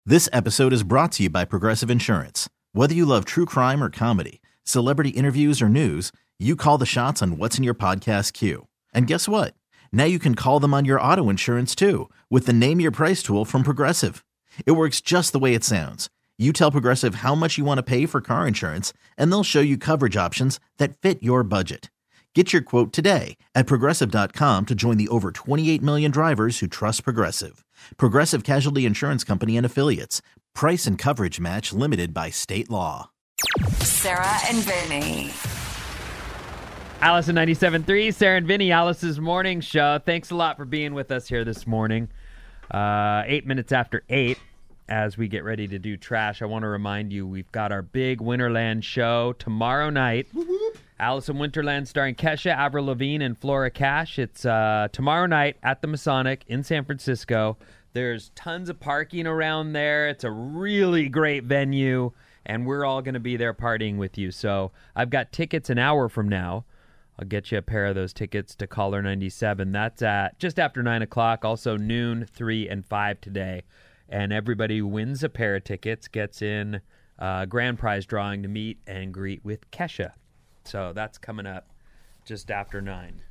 This episode is brought to you by Progressive Insurance. Whether you love true crime or comedy, celebrity interviews or news, you call the shots on what's in your podcast queue. And guess what? Now you can call them on your auto insurance too with the Name Your Price tool from Progressive. It works just the way it sounds. You tell Progressive how much you want to pay for car insurance, and they'll show you coverage options that fit your budget. Get your quote today at Progressive.com to join the over 28 million drivers who trust Progressive. Progressive Casualty Insurance Company and Affiliates. Price and coverage match limited by state law. Sarah and Vinny. Alice in 97.3, Sarah and Vinny, Alice's morning show. Thanks a lot for being with us here this morning. 8 minutes after 8, as we get ready to do trash, I want to remind you we've got our big Winterland show tomorrow night. Alice in Winterland starring Kesha, Avril Lavigne, and Flora Cash. It's tomorrow night at the Masonic in San Francisco. There's tons of parking around there. It's a really great venue, and we're all going to be there partying with you. So I've got tickets an hour from now. I'll get you a pair of those tickets to Caller 97. That's at just after 9 o'clock, also noon, 3, and 5 today. And everybody who wins a pair of tickets gets in grand prize drawing to meet and greet with Kesha. So that's coming up just after 9.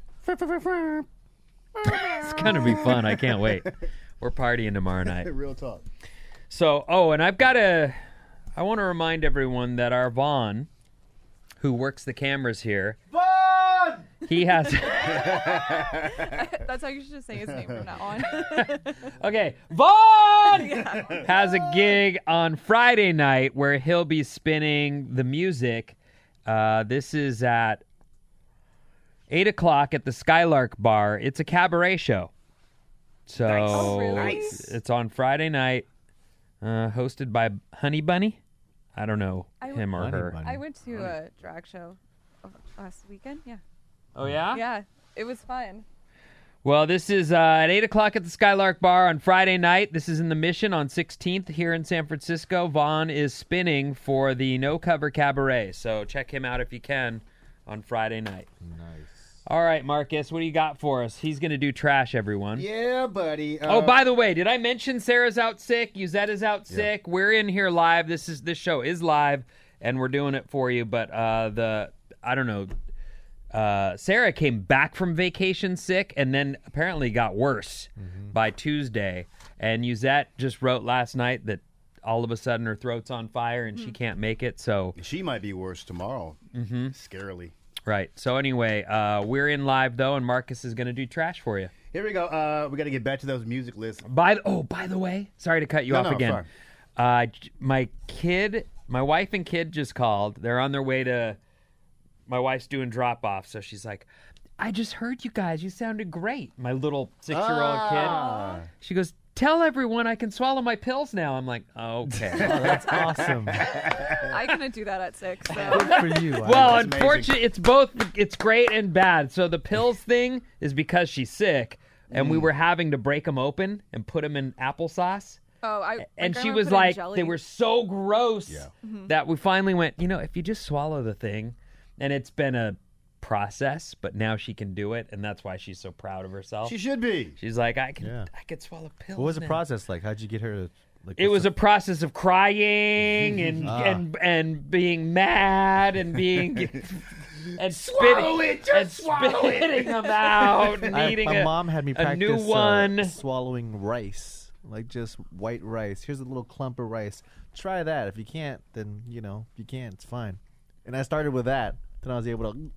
It's going to be fun. I can't wait. We're partying tomorrow night. Real talk. So, and I want to remind everyone that our Vaughn, who works the cameras here, Vaughn! He has... That's how you should just say his name from now on. Okay, Vaughn Yeah. has a gig on Friday night where he'll be spinning the music. This is at 8 o'clock at the Skylark Bar. It's a cabaret show. So Nice. Oh, really? Nice. It's on Friday night, hosted by Honey Bunny. I don't know him or Honey her. Bunny. I went to a drag show last weekend. Yeah. Oh, yeah? Yeah. It was fun. Well, this is at 8 o'clock at the Skylark Bar on Friday night. This is in the Mission on 16th here in San Francisco. Vaughn is spinning for the No Cover Cabaret, so check him out if you can on Friday night. Nice. All right, Marcus, what do you got for us? He's going to do trash, everyone. Yeah, buddy. Oh, by the way, did I mention Sarah's out sick? Yuzette is out sick. We're in here live. This show is live, and we're doing it for you. But Sarah came back from vacation sick, and then apparently got worse by Tuesday. And Yuzette just wrote last night that all of a sudden her throat's on fire and she can't make it. So She might be worse tomorrow. Scarily. right. So anyway, we're in live though, and Marcus is going to do trash for you. Here we go. We got to get back to those music lists. By the way, sorry to cut you off again. My wife and kid just called. They're on their way to. My wife's doing drop off, so she's like, "I just heard you guys. You sounded great." My little 6-year-old kid. She goes, "Tell everyone I can swallow my pills now." I'm like, "Okay, That's awesome. I couldn't do that at 6. So. Good for you. Well, That's unfortunately, it's both. It's great and bad. So the pills thing is because she's sick, and we were having to break them open and put them in applesauce. And she was like, they were so gross that we finally went, if you just swallow the thing, and it's been a process, but now she can do it, and that's why she's so proud of herself. She should be. She's like, I could swallow pills. What was the now." process like? How'd you get her to? It was a process of crying and being mad and being and spitting them out and eating my mom had me a practice new one. Swallowing rice, like just white rice. Here's a little clump of rice. Try that. If you can't, then you can't. It's fine. And I started with that. Then I was able to.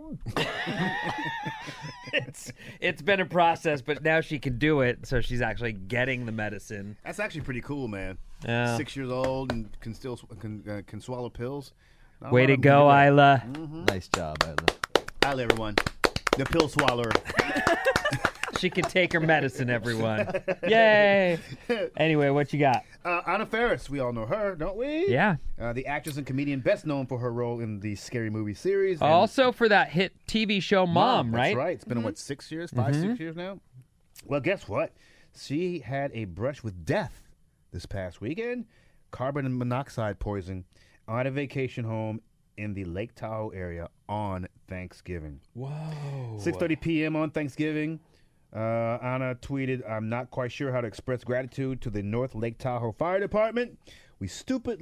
It's been a process, but now she can do it, so she's actually getting the medicine. That's actually pretty cool, man. Yeah. 6 years old and can still can swallow pills. Not a Way lot to of them go, can do Isla. Nice job, Isla. that. Hi, everyone. The pill swallower. She can take her medicine, everyone. Yay! Anyway, what you got? Anna Faris, we all know her, don't we? Yeah. The actress and comedian best known for her role in the Scary Movie series. and Also for that hit TV show Mom, right? That's right. It's been, what, 6 years? 6 years now? Well, guess what? She had a brush with death this past weekend. Carbon monoxide poisoning on a vacation home in the Lake Tahoe area on Thanksgiving. Whoa. 6:30 p.m. on Thanksgiving. Anna tweeted, "I'm not quite sure how to express gratitude to the North Lake Tahoe Fire Department. It's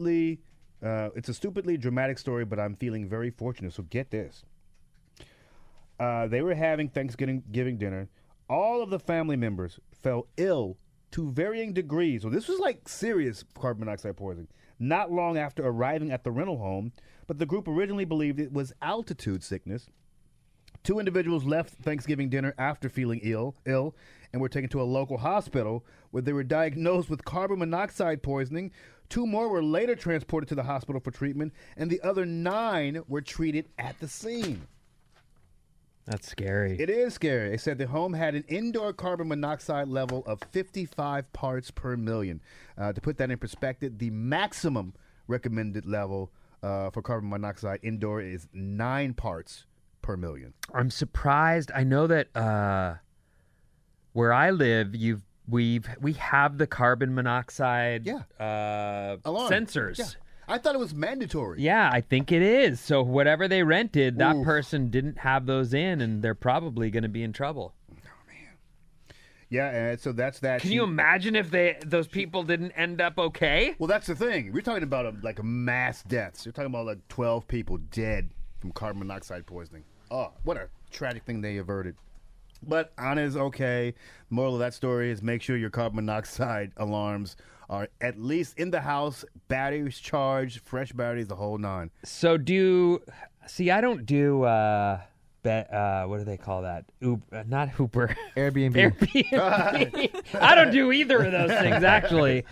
a stupidly dramatic story, but I'm feeling very fortunate." So get this. They were having Thanksgiving dinner. All of the family members fell ill to varying degrees. So this was like serious carbon monoxide poisoning. Not long after arriving at the rental home, but the group originally believed it was altitude sickness. 2 individuals left Thanksgiving dinner after feeling ill, and were taken to a local hospital where they were diagnosed with carbon monoxide poisoning. 2 more were later transported to the hospital for treatment, and the other 9 were treated at the scene. That's scary. It is scary. They said the home had an indoor carbon monoxide level of 55 parts per million. To put that in perspective, the maximum recommended level for carbon monoxide indoor is 9 parts per million. I'm surprised. I know that where I live, we have the carbon monoxide Alarm. sensors. Yeah. I thought it was mandatory. Yeah, I think it is. So whatever they rented, that Oof. person didn't have those in, and they're probably going to be in trouble. Yeah, and so that's that. Can you imagine if those people didn't end up okay? Well, that's the thing. We're talking about a mass deaths. You're talking about like 12 people dead from carbon monoxide poisoning. Oh, what a tragic thing they averted. But Anna's okay. Moral of that story is make sure your carbon monoxide alarms are at least in the house, batteries charged, fresh batteries, the whole 9. So I don't do what do they call that? Not Hooper. Airbnb. Airbnb. I don't do either of those things actually.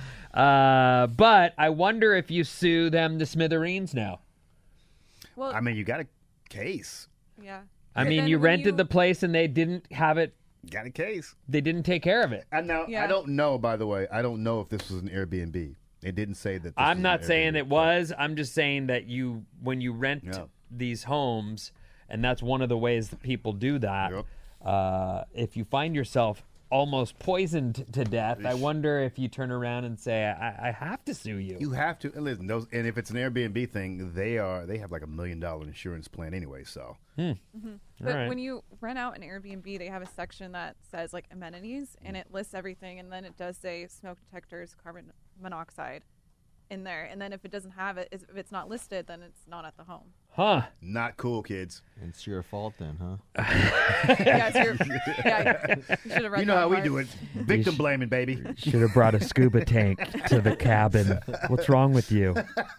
But I wonder if you sue them to smithereens now. Well, I mean, you got a case. yeah. I But mean, then you when rented the place and they didn't have it. Got a case. They didn't take care of it. And now, Yeah. I don't know, by the way, I don't know if this was an Airbnb. It didn't say that this was I'm not an saying Airbnb. it was. I'm just saying that when you rent Yeah. these homes, and that's one of the ways that people do that. Yep. If you find yourself almost poisoned to death, I wonder if you turn around and say, I have to sue you. You have to. And listen, and if it's an Airbnb thing, they have like $1 million insurance plan anyway, so. But Alright. when you rent out an Airbnb, they have a section that says like amenities, and it lists everything, and then it does say smoke detectors, carbon monoxide in there, and then if it doesn't have it, if it's not listed, then it's not at the home. Huh. Not cool, kids. It's your fault then, huh? Yeah, so you should have read You know that how we part. do it. Victim blaming, baby. Should have brought a scuba tank to the cabin. What's wrong with you?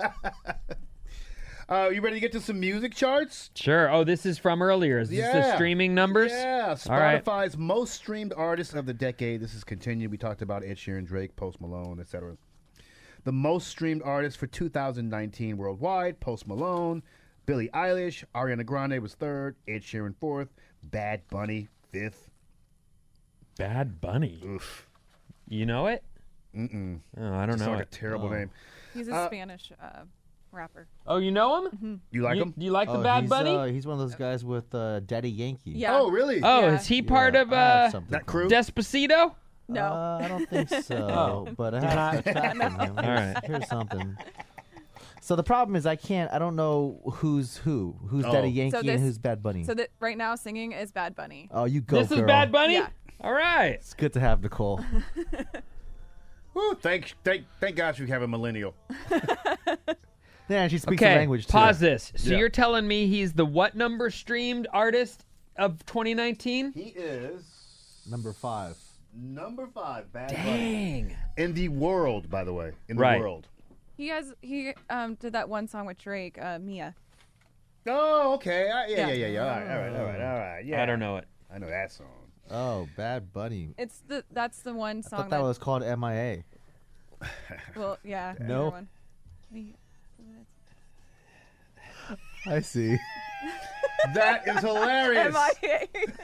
You ready to get to some music charts? Sure. Oh, this is from earlier. Is this the Yeah. streaming numbers? Yeah, All right. Spotify's most streamed artists of the decade. This is continued. We talked about Ed Sheeran, Drake, Post Malone, etc. The most streamed artists for 2019 worldwide: Post Malone, Billie Eilish, Ariana Grande was 3rd, Ed Sheeran 4th, Bad Bunny 5th. Bad Bunny. Oof. You know it? Mm-mm. Oh, I don't Just know like it. a terrible name. He's a Spanish rapper. Oh, you know him? You like him? Do you like the Bad Bunny? He's one of those guys with Daddy Yankee. Yeah. Oh, really? Oh, Yeah. is he part of I have something that for him. crew? Despacito? No. I don't think so. But I have a track from him. All right. Here's something. So the problem is I don't know who's who. Who's Oh. Daddy Yankee So and this- who's Bad Bunny. So that right now singing is Bad Bunny. Oh, you go, This girl. is Bad Bunny? Yeah. All right. It's good to have Nicole. Woo, thank God you have a millennial. Yeah, she speaks Okay, the language too. pause this. So Yeah. you're telling me he's the what number streamed artist of 2019? He is Number 5. number 5, Bad Bunny. Dang. In the world, by the way. In the Right. world. He did that one song with Drake, Mia. Oh, okay. Yeah. Yeah. All right. Yeah. I don't know it. I know that song. Oh, Bad Bunny. That's the one I song thought that was called MIA. well, yeah. No. another one. I see. That is hilarious. MIA.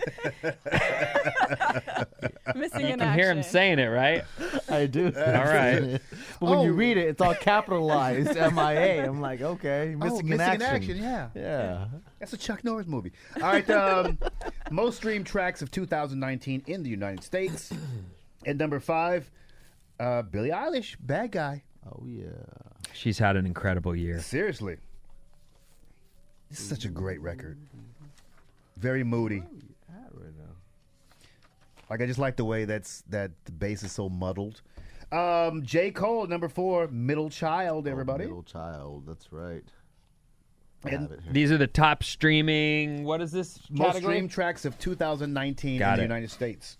Missing You in can hear him action. saying it, right? I do. All right. But when you Oh. read it, it's all capitalized MIA. I'm like, okay, missing in action. Yeah. Yeah. That's a Chuck Norris movie. All right. Most streamed tracks of 2019 in the United States. At number 5, Billie Eilish, Bad Guy. Oh yeah. She's had an incredible year. Seriously. This is such a great record. Very moody. Right now. Like, I just like the way that the bass is so muddled. J. Cole, number 4, Middle Child, everybody. Middle Child, that's right. I And have it here. These are the top streaming. What is this Most category? streamed tracks of 2019 Got in the it. United States.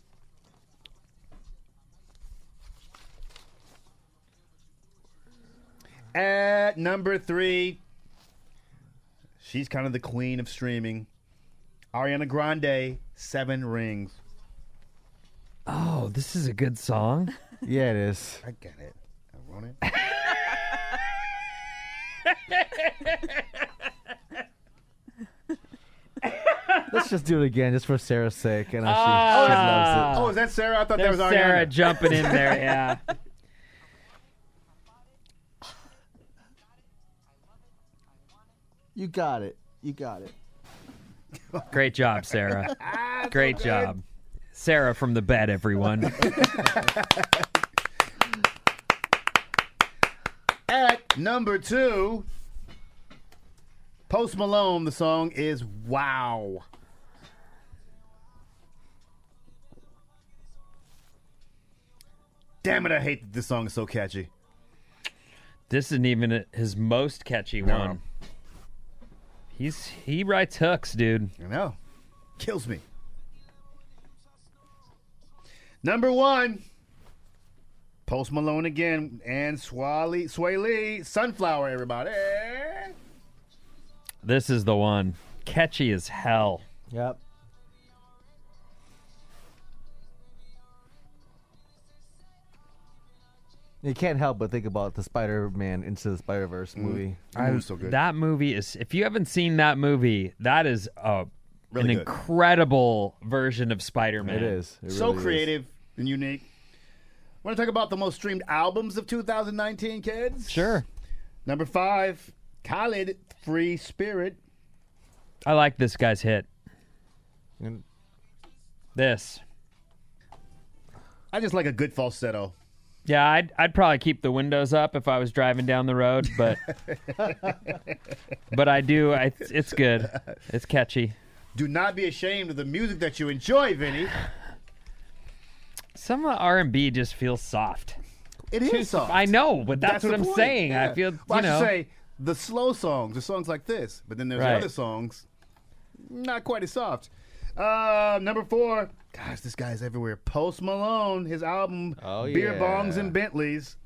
At number 3, she's kind of the queen of streaming. Ariana Grande, 7 Rings. Oh, this is a good song. Yeah, it is. I get it. I want it. Let's just do it again, just for Sarah's sake. And she Ah. loves Oh, is that Sarah? I thought that There's was Ariana. Sarah jumping in there. Yeah. it. You got it. You got it. Great job, Sarah. Great job. Sarah from the bed, everyone. At number 2, Post Malone. The song is Wow. Damn it, I hate that this song is so catchy. This isn't even his most catchy No. one. He writes hooks, dude. I know. Kills me. Number 1, Post Malone again, and Sway Lee, Sunflower, everybody. This is the one. Catchy as hell. Yep. You can't help but think about the Spider-Man Into the Spider-Verse movie. That movie's so good. That movie is. If you haven't seen that movie, that is Really an good. incredible version of Spider-Man. It is. It So really is. creative and unique. Want to talk about the most streamed albums of 2019, kids? Sure. Number 5, Khalid, Free Spirit. I like this guy's hit. And This. I just like a good falsetto. Yeah, I'd probably keep the windows up if I was driving down the road, but but I do. It's good. It's catchy. Do not be ashamed of the music that you enjoy, Vinny. Some R&B just feels soft. It is soft. I know, but that's what the I'm point. saying. Yeah. I feel, Well, you I know. should say the slow songs, the songs like this, but then there's Right. other songs, not quite as soft. Number 4, gosh, this guy's everywhere. Post Malone, his album Oh, Beer yeah. Bongs and Bentleys.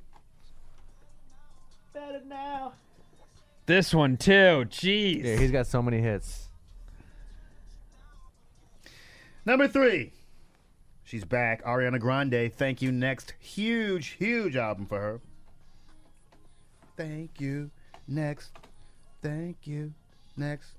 This one too. Jeez. yeah, he's got so many hits. Number 3, she's back. Ariana Grande, Thank You Next. Huge, huge album for her. Thank you next. Thank you next.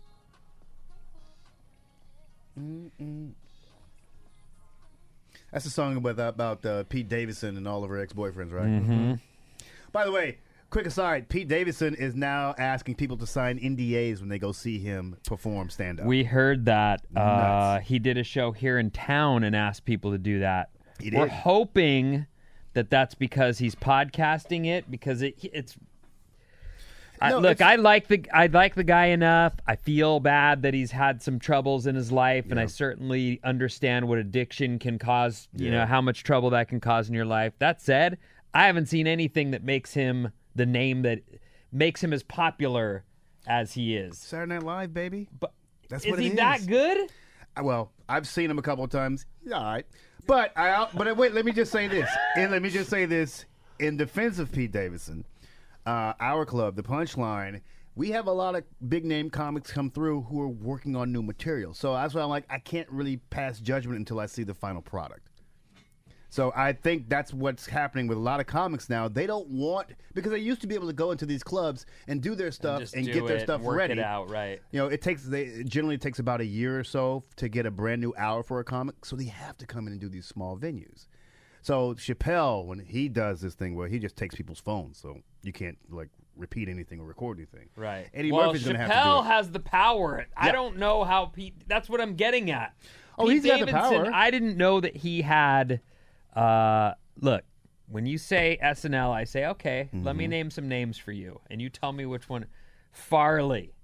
That's a song about Pete Davidson and all of her ex-boyfriends, right? Mm-hmm. By the way, quick aside, Pete Davidson is now asking people to sign NDAs when they go see him perform stand-up. We heard that Nuts. he did a show here in town and asked people to do that. He We're did. hoping that that's because he's podcasting it, because it's. No, Look, it's- I like the guy enough. I feel bad that he's had some troubles in his life, and I certainly understand what addiction can cause. You know how much trouble that can cause in your life. That said, I haven't seen anything that makes him the name that makes him as popular as he is. Saturday Night Live, baby. But That's is what it he is. that good? Well, I've seen him a couple of times. He's all right. But wait, let me just say this. And let me just say this in defense of Pete Davidson. Our club, The Punchline, we have a lot of big name comics come through who are working on new material. So that's why I'm like, I can't really pass judgment until I see the final product. So I think that's what's happening with a lot of comics now. They don't want, because they used to be able to go into these clubs and do their stuff Just and do get their it, stuff work ready. it out, right? You know, it generally takes about a year or so to get a brand new hour for a comic, so they have to come in and do these small venues. So Chappelle, when he does this thing where he just takes people's phones, so you can't like repeat anything or record anything. Right. Eddie well, Murphy's gonna have to Chappelle do it. has the power. I Yeah. don't know how Pete. That's what I'm getting at. Oh, Pete he's got the Davidson, power. I didn't know that he had. Look, when you say SNL, I say okay. Let Mm-hmm. me name some names for you, and you tell me which one. Farley,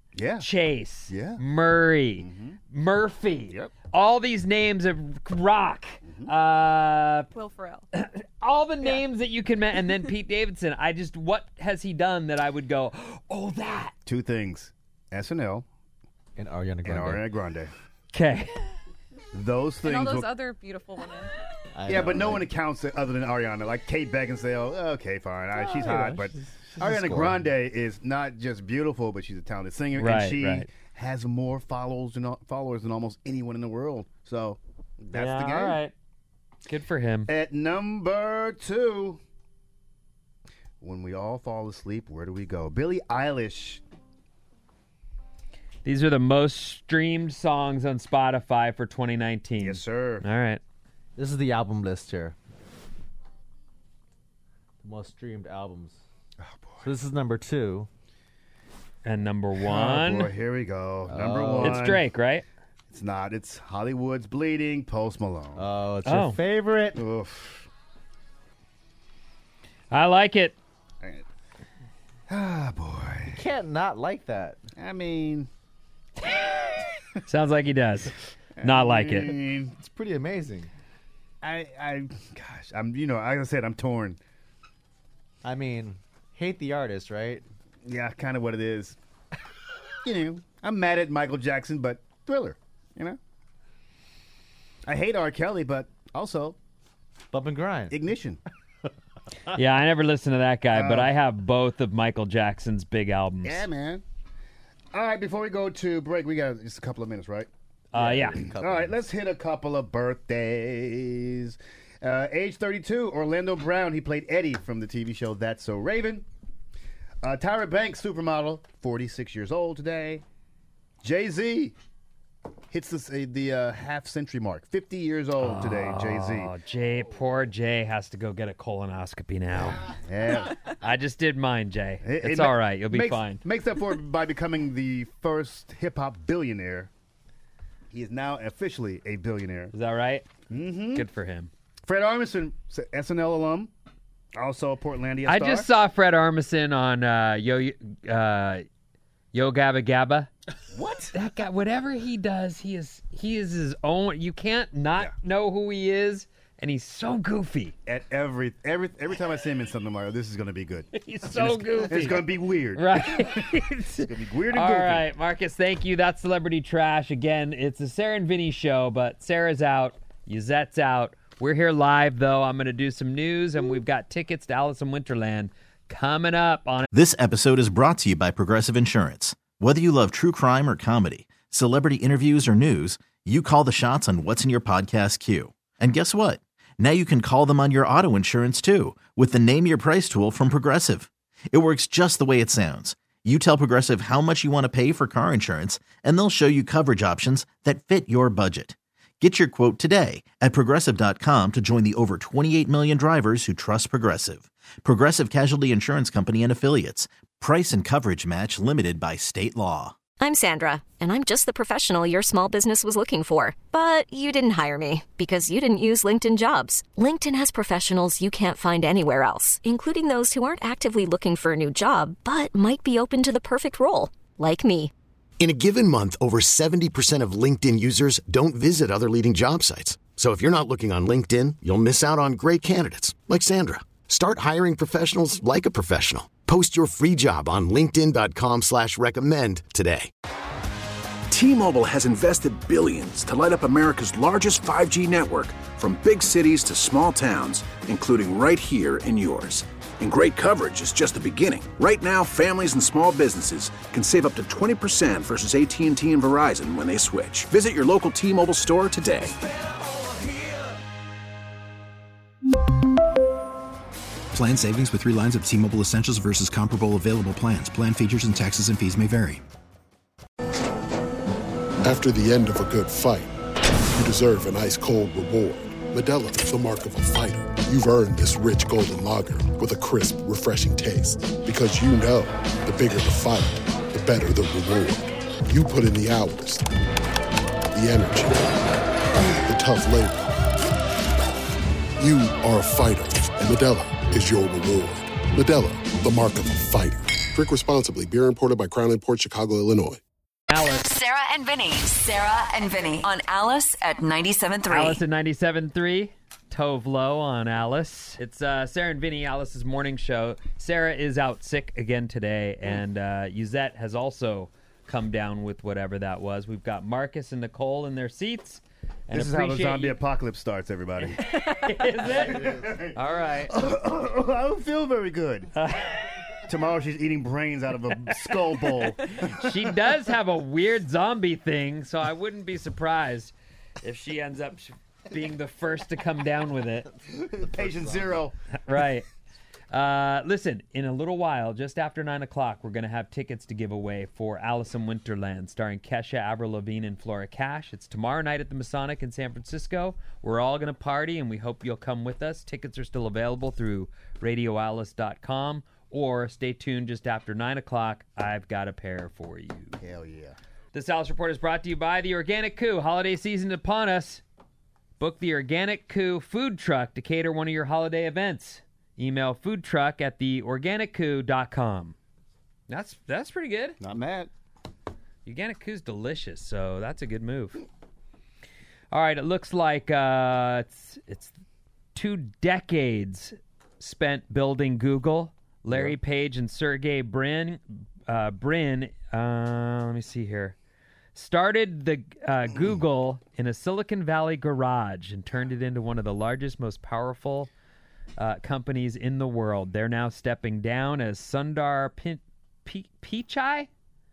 Yeah. Chase, Yeah. Murray, Murphy. Yep. All these names of rock. Will Ferrell. All the names that you can and then Pete Davidson. What has he done that I would go, oh, that? Two things. SNL And Ariana and Grande. Ariana Grande. Okay. Those things. And all those will- other beautiful women. Yeah, but no one accounts it other than Ariana. Like Kate Beckinsale, okay, fine. She's hot, but she's a Ariana score. Grande is not just beautiful, but she's a talented singer, Right, and she right. has more followers than almost anyone in the world. So that's the game. All right. Good for him. At number 2, when we all fall asleep, where do we go? Billie Eilish. These are the most streamed songs on Spotify for 2019. Yes, sir. All right. This is the album list here. The most streamed albums. Oh, boy. So this is number 2. And number Oh, 1. boy, here we go. Number Oh. 1. It's Drake, right? It's not. It's Hollywood's Bleeding, Post Malone. Oh, it's Oh. your favorite. Oof. I like it. Ah, boy. Can't not like that. I mean, Sounds like he does. Not like it. It's pretty amazing. Gosh, like I said, I'm torn. I mean, hate the artist, right? Yeah, kind of what it is. I'm mad at Michael Jackson, but Thriller, I hate R. Kelly, but also Bump and grind. Ignition. Yeah, I never listened to that guy, but I have both of Michael Jackson's big albums. Yeah, man. All right, before we go to break, we got just a couple of minutes, right? Yeah. All right, let's hit a couple of birthdays. Age 32, Orlando Brown. He played Eddie from the TV show That's So Raven. Tyra Banks, supermodel, 46 years old today. Jay-Z hits the half-century mark, 50 years old today, Jay-Z. Poor Jay has to go get a colonoscopy now. Yeah. I just did mine, Jay. It It's ma- all right. You'll be fine. Makes up for it by becoming the first hip-hop billionaire. He is now officially a billionaire. Is that right? Mm-hmm. Good for him. Fred Armisen, SNL alum, also a Portlandia I star. just saw Fred Armisen on Yo Gabba Gabba. What? That guy, whatever he does, he is his own. You can't not know who he is, and he's so goofy. At every time I see him in something, I'm like, oh, this is going to be good. He's so goofy. It's going to be weird. Right. It's going to be weird and All goofy. right, Marcus, thank you. That's Celebrity Trash. Again, it's a Sarah and Vinny show, but Sarah's out, Yuzette's out. We're here live, though. I'm going to do some news, and we've got tickets to Alice in Wonderland coming up on This episode is brought to you by Progressive Insurance. Whether you love true crime or comedy, celebrity interviews or news, you call the shots on what's in your podcast queue. And guess what? Now you can call them on your auto insurance too with the Name Your Price tool from Progressive. It works just the way it sounds. You tell Progressive how much you want to pay for car insurance, and they'll show you coverage options that fit your budget. Get your quote today at Progressive.com to join the over 28 million drivers who trust Progressive. Progressive Casualty Insurance Company and Affiliates. Price and coverage match limited by state law. I'm Sandra, and I'm just the professional your small business was looking for. But you didn't hire me because you didn't use LinkedIn Jobs. LinkedIn has professionals you can't find anywhere else, including those who aren't actively looking for a new job, but might be open to the perfect role, like me. In a given month, over 70% of LinkedIn users don't visit other leading job sites. So if you're not looking on LinkedIn, you'll miss out on great candidates like Sandra. Start hiring professionals like a professional. Post your free job on linkedin.com/recommend today. T-Mobile has invested billions to light up America's largest 5G network, from big cities to small towns, including right here in yours. And great coverage is just the beginning. Right now, families and small businesses can save up to 20% versus AT&T and Verizon when they switch. Visit your local T-Mobile store today. Plan savings with 3 lines of T-Mobile Essentials versus comparable available plans. Plan features and taxes and fees may vary. After the end of a good fight, you deserve an ice-cold reward. Modelo is the mark of a fighter. You've earned this rich golden lager with a crisp, refreshing taste. Because you know, the bigger the fight, the better the reward. You put in the hours, the energy, the tough labor. You are a fighter, and Modelo is your reward. Modelo, the mark of a fighter. Drink responsibly. Beer imported by Crown Imports, Chicago, Illinois. Alice. Sarah and Vinny. Sarah and Vinny on Alice at 97.3. Alice at 97.3. Tove Lo on Alice. It's Sarah and Vinny, Alice's morning show. Sarah is out sick again today, and Yuzette has also come down with whatever that was. We've got Marcus and Nicole in their seats. And this is how the zombie apocalypse starts, everybody. Is it? All right. I don't feel very good. Tomorrow she's eating brains out of a skull bowl. She does have a weird zombie thing, so I wouldn't be surprised if she ends up being the first to come down with it. Patient zero. Right. Listen, in a little while, just after 9 o'clock, we're going to have tickets to give away for Alice in Winterland, starring Kesha, Avril Lavigne, and Flora Cash. It's tomorrow night at the Masonic in San Francisco. We're all going to party, and we hope you'll come with us. Tickets are still available through radioalice.com, or stay tuned just after 9 o'clock. I've got a pair for you. Hell yeah. This Alice Report is brought to you by The Organic Coup. Holiday season upon us. Book The Organic Coup food truck to cater one of your holiday events. Email foodtruck@theorganiccoup.com. That's pretty good. Not mad. Organic Coup's delicious, so that's a good move. All right, it looks like it's 2 decades spent building Google. Larry Page and Sergey Brin, let me see here, started the Google in a Silicon Valley garage and turned it into one of the largest, most powerful companies in the world. They're now stepping down as Sundar Pichai.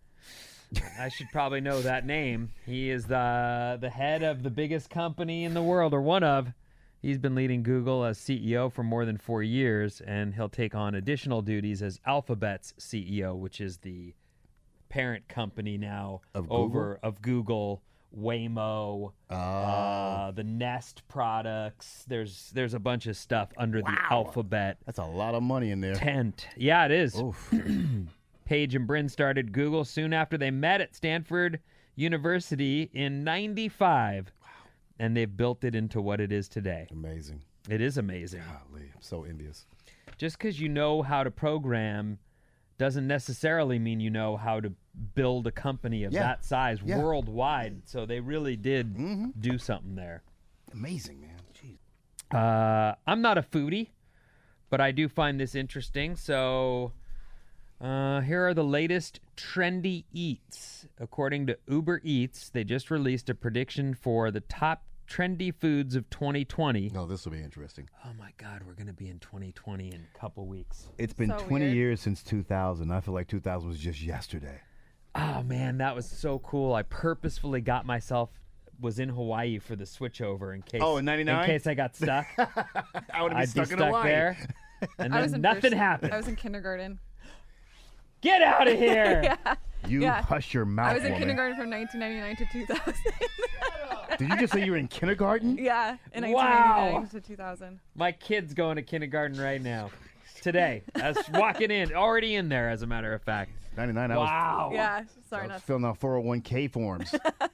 I should probably know that name. He is the head of the biggest company in the world, or one of. He's been leading Google as CEO for more than 4 years, and he'll take on additional duties as Alphabet's CEO, which is the parent company now of Google, Waymo, the Nest products. There's a bunch of stuff under the Alphabet. That's a lot of money in there. Tent. Yeah, it is. Page and Brin started Google soon after they met at Stanford University in '95. And they've built it into what it is today. Amazing. It is amazing. Golly, I'm so envious. Just because you know how to program doesn't necessarily mean you know how to build a company of that size worldwide. So they really did do something there. Amazing, man. Jeez. I'm not a foodie, but I do find this interesting. So here are the latest trendy eats. According to Uber Eats, they just released a prediction for the top trendy foods of 2020. Oh, this will be interesting. Oh, my God. We're going to be in 2020 in a couple weeks. It's been 20 years since 2000. I feel like 2000 was just yesterday. Oh, man. That was so cool. I purposefully got myself, was in Hawaii for the switchover in case. Oh, in 99? In case I got stuck. I would have been stuck in stuck Hawaii. there. And then nothing happened. I was in kindergarten. Get out of here. You hush your mouth, I was in woman. kindergarten from 1999 to 2000. Did you just say you were in kindergarten? Yeah, in Wow. 1999 to 2000. My kid's going to kindergarten right now. Today. I was walking in. Already in there, as a matter of fact. 99. Wow. Yeah, sorry, I not was filling out 401k forms.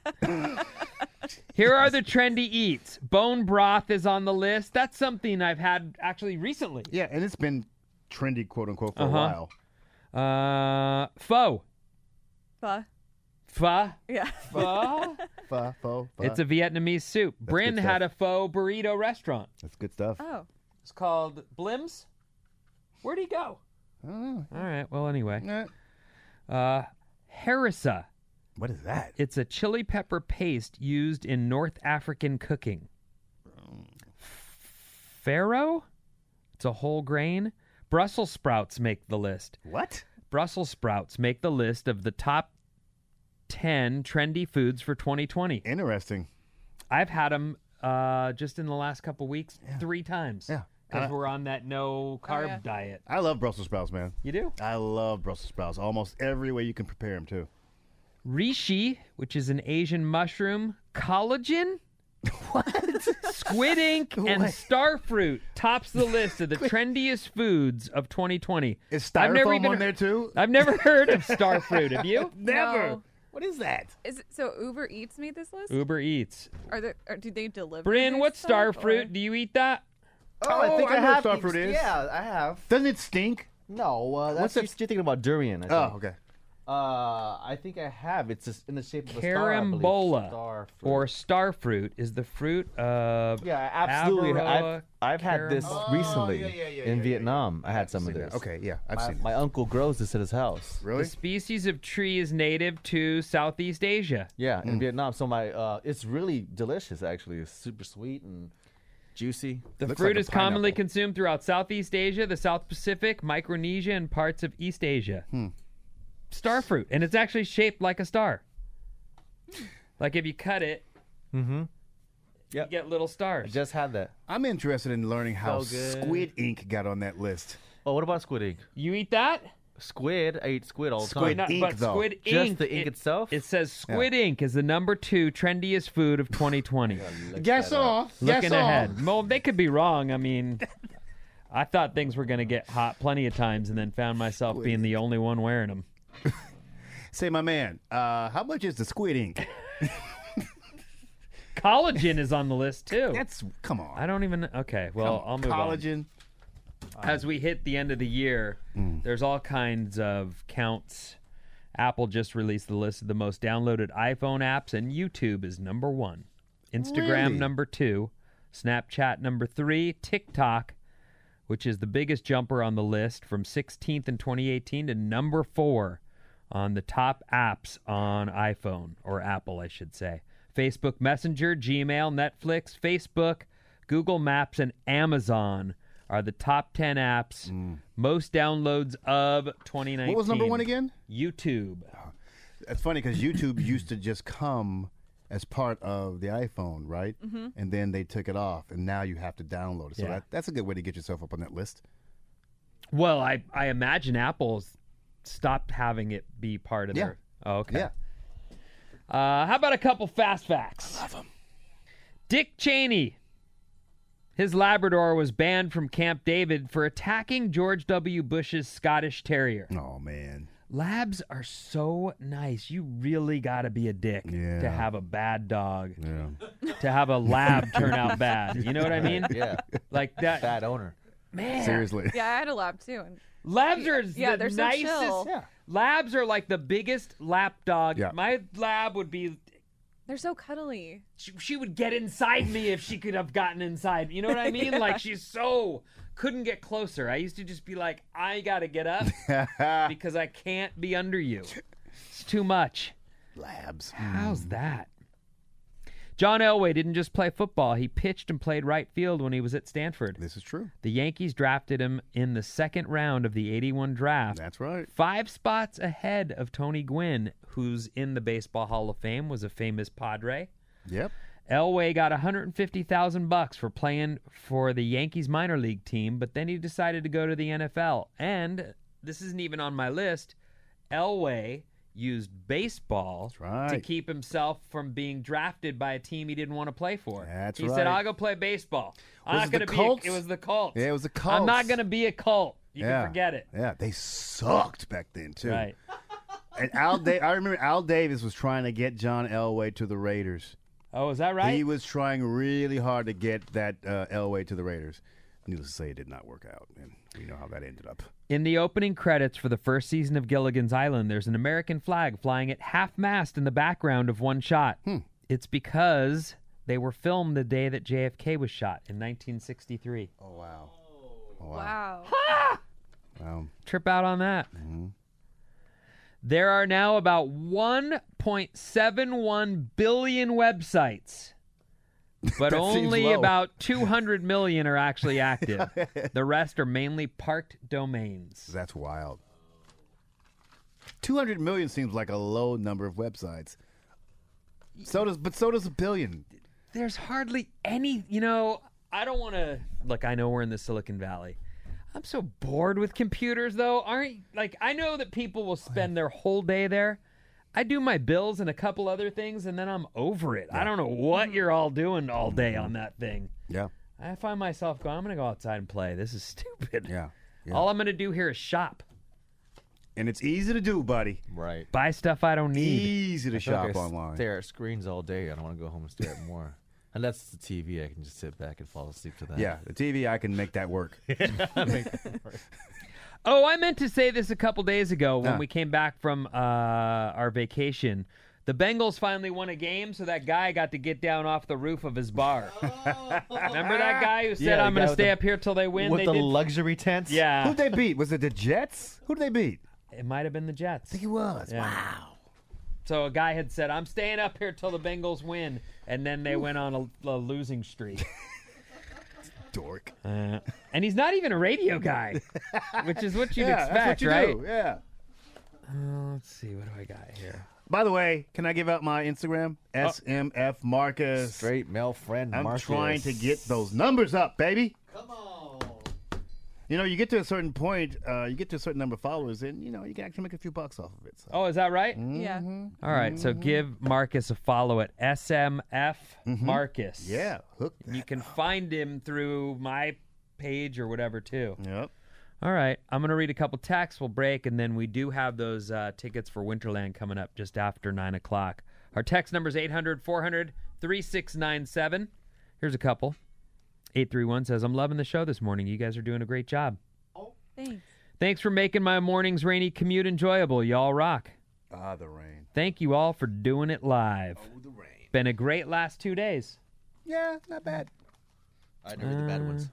Here are the trendy eats. Bone broth is on the list. That's something I've had actually recently. Yeah, and it's been trendy, quote unquote, for a while. Pho. Pho. Pho? Yeah. Pho? Pho. It's a Vietnamese soup. Bryn had a pho burrito restaurant. That's good stuff. Oh. It's called Blim's. Where'd he go? I don't know. All right. Well, anyway. Harissa. What is that? It's a chili pepper paste used in North African cooking. Farro? It's a whole grain. Brussels sprouts make the list. What? Brussels sprouts make the list of the top 10 trendy foods for 2020. Interesting. I've had them just in the last couple weeks 3 times. Yeah. Because we're on that no-carb diet. I love Brussels sprouts, man. You do? I love Brussels sprouts. Almost every way you can prepare them, too. Reishi, which is an Asian mushroom. Collagen? What? Squid ink and starfruit tops the list of the trendiest foods of 2020. Is styrofoam on there, too? I've never heard of starfruit. Have you? Never. No. What is that? Is it, so Uber Eats made this list? Uber Eats. Do they deliver? Bryn, their what's stuff, starfruit? or- Do you eat that? Oh, I think I know have. what starfruit is. Yeah, I have. Doesn't it stink? No, What's you're thinking about durian. I think. Oh, okay. I think I have. It's just in the shape of a star, I believe. Carambola Star fruit. or star fruit is the fruit of Yeah, absolutely. Avaroa I've had this carambola. recently in Vietnam. I had some of this. Okay, yeah, I've seen My uncle grows this at his house. Really? The species of tree is native to Southeast Asia. Yeah, in Vietnam. So it's really delicious. Actually, it's super sweet and juicy. The Looks fruit like a is commonly pineapple. consumed throughout Southeast Asia, the South Pacific, Micronesia, and parts of East Asia. Star fruit, and it's actually shaped like a star. Like if you cut it, you get little I stars. just had that. I'm interested in learning how So good. squid ink got on that list. Oh, what about squid ink? You eat that? Squid. I eat squid all the Squid time. ink, but though. squid Just ink. the ink itself? It says squid ink is the number 2 trendiest food of 2020. Guess off. Looking ahead. Well, they could be wrong. I mean, I thought things were going to get hot plenty of times and then found myself being the only one wearing them. Say, my man, how much is the squid ink? Collagen is on the list, too. Come on. I don't even. Okay, well, I'll move on. Collagen. As we hit the end of the year, there's all kinds of counts. Apple just released the list of the most downloaded iPhone apps, and YouTube is number 1. Instagram Really? number 2. Snapchat number 3. TikTok, which is the biggest jumper on the list, from 16th in 2018 to number 4 on the top apps on iPhone, or Apple, I should say. Facebook Messenger, Gmail, Netflix, Facebook, Google Maps, and Amazon are the top 10 apps, most downloads of 2019. What was number 1 again? YouTube. It's funny because YouTube used to just come as part of the iPhone, right? And then they took it off, and now you have to download it. So Yeah. that's a good way to get yourself up on that list. Well, I imagine Apple's stopped having it be part of their... Oh, okay. Yeah. How about a couple fast facts? I love them. Dick Cheney. His Labrador was banned from Camp David for attacking George W. Bush's Scottish Terrier. Oh, man. Labs are so nice. You really got to be a dick to have a bad dog. Yeah. To have a lab turn out bad. You know what I mean? Yeah. Like that. Bad owner. Man. Seriously. Yeah, I had a lab too. And Labs are Yeah, the they're so nicest. chill. Yeah. Labs are like the biggest lap dog. Yeah. My lab would be... they're so cuddly. She would get inside me if she could have gotten inside. You know what I mean? Yeah. Like she's so couldn't get closer. I used to just be like, I gotta get up because I can't be under you. It's too much. Labs. How's that? John Elway didn't just play football. He pitched and played right field when he was at Stanford. This is true. The Yankees drafted him in the second round of the 81 draft. That's right. 5 spots ahead of Tony Gwynn, who's in the Baseball Hall of Fame, was a famous Padre. Yep. Elway got $150,000 for playing for the Yankees minor league team, but then he decided to go to the NFL. And this isn't even on my list. Elway used baseball to keep himself from being drafted by a team he didn't want to play for. That's he right. said, "I'll go play baseball. I'm Was not it going the to be." Colts? It was the Colts. Yeah, it was the Colts. I'm not going to be a Colt. You Yeah. can forget it. Yeah, they sucked back then, too. Right. And I remember Al Davis was trying to get John Elway to the Raiders. Oh, is that right? He was trying really hard to get that Elway to the Raiders. Needless to say, it did not work out, and we know how that ended up. In the opening credits for the first season of Gilligan's Island, there's an American flag flying at half-mast in the background of one shot. It's because they were filmed the day that JFK was shot in 1963. Oh, wow. Wow. Wow. Trip out on that. There are now about 1.71 billion websites, but That seems only low. about 200 million are actually active. The rest are mainly parked domains. That's wild. 200 million seems like a low number of websites. So does a billion. There's hardly any, I don't want to, look, I know we're in the Silicon Valley. I'm so bored with computers, though. I know that people will spend their whole day there. I do my bills and a couple other things, and then I'm over it. I don't know what you're all doing all day on that thing. Yeah. I find myself going, I'm going to go outside and play. This is stupid. Yeah. All I'm going to do here is shop. And it's easy to do, buddy. Right. Buy stuff I don't need. Easy to I feel like shop I online. Stare at screens all day. I don't want to go home and stare at more. Unless it's the TV, I can just sit back and fall asleep to that. Yeah, the TV, I can make that work. Oh, I meant to say this a couple days ago when Ah. we came back from our vacation. The Bengals finally won a game, so that guy got to get down off the roof of his bar. Remember that guy who said, Yeah, the I'm going guy to with stay the- up here till they win? With They the did. luxury tents? Yeah. Who'd they beat? Was it the Jets? Who'd they beat? It might have been the Jets. I think it was. Yeah. Wow. So a guy had said, I'm staying up here till the Bengals win, and then they went on a losing streak. Dork. And he's not even a radio guy, which is what you'd Yeah, expect, that's what you right? do. Yeah. Let's see, what do I got here? By the way, can I give out my Instagram? SMF Marcus. Straight male friend I'm Marcus. trying to get those numbers up, baby. Come on. You know, you get to a certain point, you get to a certain number of followers, and, you know, you can actually make a few bucks off of it. So. Oh, is that right? Yeah. All right, so give Marcus a follow at SMF Marcus. Yeah. Hook. You can find him through my page or whatever, too. Yep. All right, I'm going to read a couple texts. We'll break, and then we do have those tickets for Winterland coming up just after 9 o'clock. Our text number is 800-400-3697. Here's a couple. 831 says, I'm loving the show this morning. You guys are doing a great job. Thanks. Thanks for making my morning's rainy commute enjoyable. Y'all rock. Ah, the rain. Thank you all for doing it live. Oh, the rain. Been a great last 2 days. Yeah, not bad. I know the bad ones.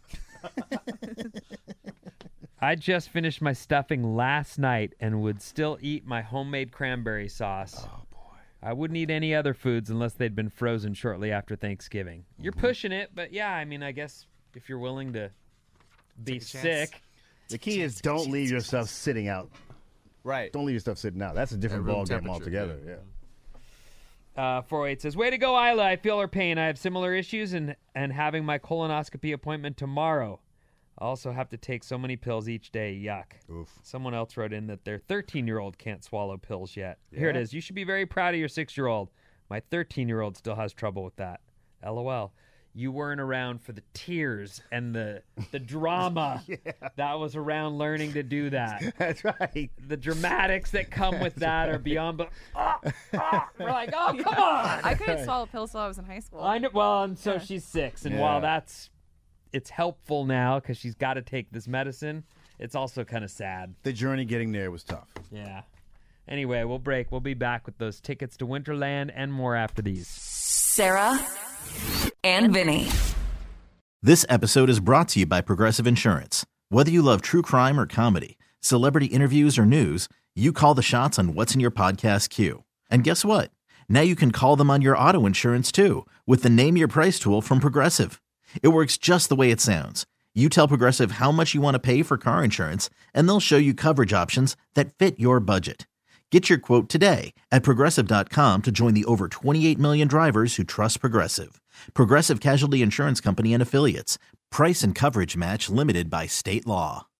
I just finished my stuffing last night and would still eat my homemade cranberry sauce. Oh, boy. I wouldn't eat any other foods unless they'd been frozen shortly after Thanksgiving. You're pushing it, but yeah, I mean, I guess if you're willing to be sick. The key is don't leave your stuff sitting out. Right. Don't leave your stuff sitting out. That's a different room ball game temperature, altogether. yeah. Yeah. 408 says, way to go, Isla. I feel her pain. I have similar issues and having my colonoscopy appointment tomorrow. I also have to take so many pills each day. Yuck. Oof. Someone else wrote in that their 13-year-old can't swallow pills yet. Here it is. You should be very proud of your 6-year-old. My 13-year-old still has trouble with that. LOL. You weren't around for the tears and the drama that was around learning to do that. That's right. The dramatics that come with that are beyond. But we're like, oh, come on. I couldn't swallow pills till I was in high school. I know. Well, and so she's 6, and while it's helpful now because she's got to take this medicine, it's also kind of sad. The journey getting there was tough. Yeah. Anyway, we'll break. We'll be back with those tickets to Winterland and more after these. Sarah and Vinny. This episode is brought to you by Progressive Insurance. Whether you love true crime or comedy, celebrity interviews or news, you call the shots on what's in your podcast queue. And guess what? Now you can call them on your auto insurance too with the Name Your Price tool from Progressive. It works just the way it sounds. You tell Progressive how much you want to pay for car insurance, and they'll show you coverage options that fit your budget. Get your quote today at Progressive.com to join the over 28 million drivers who trust Progressive. Progressive Casualty Insurance Company and Affiliates. Price and coverage match limited by state law.